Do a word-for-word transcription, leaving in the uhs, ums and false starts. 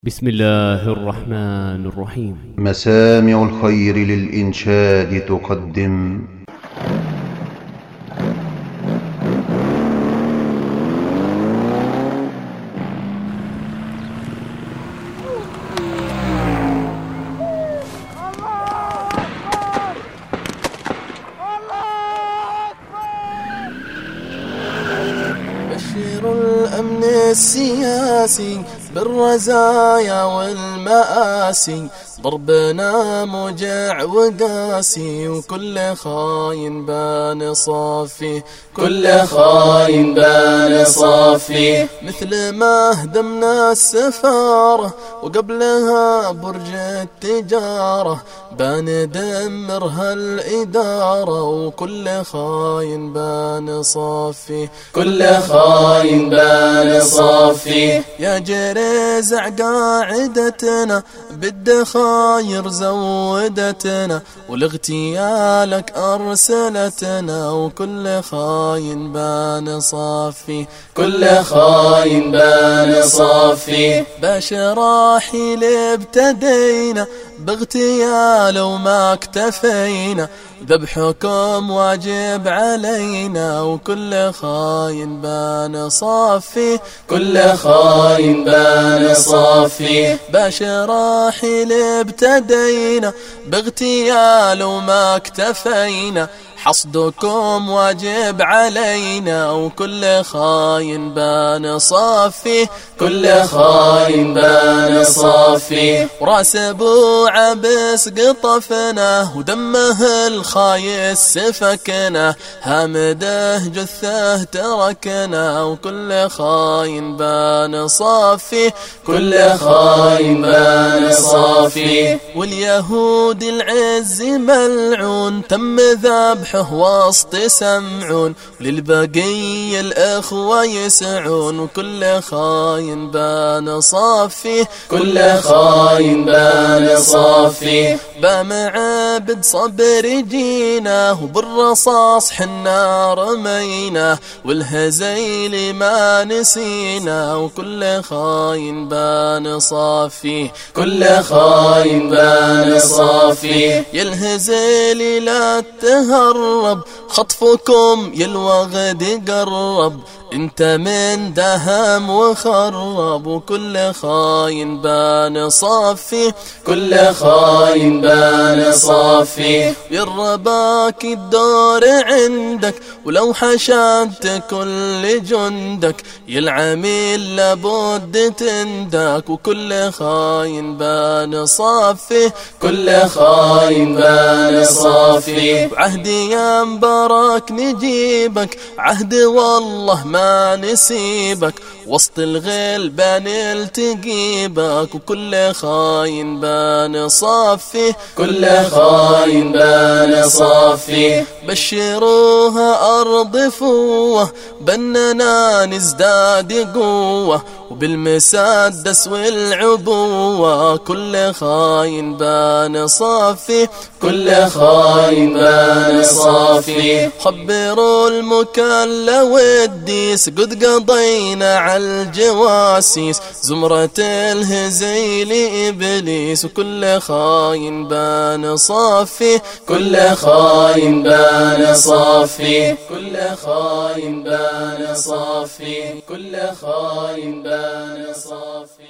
بسم الله الرحمن الرحيم. مسامع الخير للإنشاد تقدم بشير الأمن السياسي بالرزايا والمآسي، ضربنا موجع وقاسي وكل خاين بان صافي، كل خاين بان صافي. مثل ما هدمنا السفارة وقبلها برج التجارة، بندمرها الإدارة وكل خاين بان صافي، كل خاين بان صافي. يا جريزع قاعدتنا بالدخاير زودتنا، والاغتيالك أرسلتنا وكل خاين بان صافي، كل خاين بان صافي. بشراحيل ابتدينا باغتيال وما اكتفينا، ذبحكم واجب علينا وكل خاين بان صافي، كل خاين بان صافي. بشراحيل ابتدينا باغتيال وما اكتفينا، حصدكم واجب علينا وكل خاين بان صافي، كل خاين بان صافي. وراس ابو عبس قطفنا ودمه الخايس سفكنا، هامده جثه تركنا وكل خاين بان صافي، كل خاين بان صافي. واليهود العز ملعون تم ذبح وسط سمعون، وللبقية الأخوة يسعون وكل خاين بان صافي، كل خاين بان صافي. بمعابد صبر جينا وبالرصاص حنا رمينا، والهزيل ما نسينا وكل خاين بان صافي، كل خاين بان صافي. يا الهزيل لا تهرب خطفكم يا الوغد قرب، انت من دهم وخرب وكل خاين بان صافي، كل خاين بان صافي. يرباك الدور عندك ولو حشدت كل جندك، يا العميل لابد تندك وكل خاين بان صافي، كل خاين بان صافي. وعهدي يا مبارك نجيبك، عهد والله ما نسيبك، وسط الغلبان التقيبك وكل خاين بان صافي، كل خاين بان صافي. بشروها أرض فوة بننا نزداد قوة، وبالمسدس والعبوة كل خاين بان صافي، كل خاين بان صافي. خبروا المكلا والديس قد قضينا على الجواسيس، زمرة الهزيل إبليس وكل خاين بان صافي، كل خاين بان صافي، كل خاين بان صافي، كل خاين بان صافي.